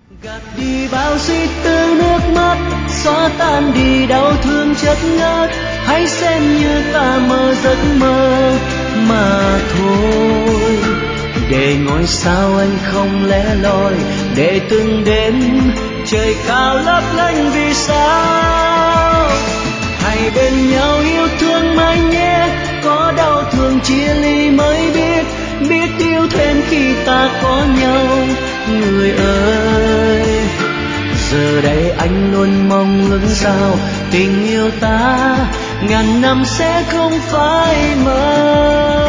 gạt đi bao suy tư nước mắt, xóa tan đi đau thương chất ngất, hãy xem như ta mơ giấc mơ mà thôi. Để ngôi sao anh không lẻ loi, để từng đêm trời cao lấp lánh vì sao. Hãy bên nhau yêu thương mãi nhé, có đau thương chia ly mới biết, biết yêu thêm khi ta có nhau. Người ơi, giờ đây anh luôn mong ước sao tình yêu ta ngàn năm sẽ không phai mờ.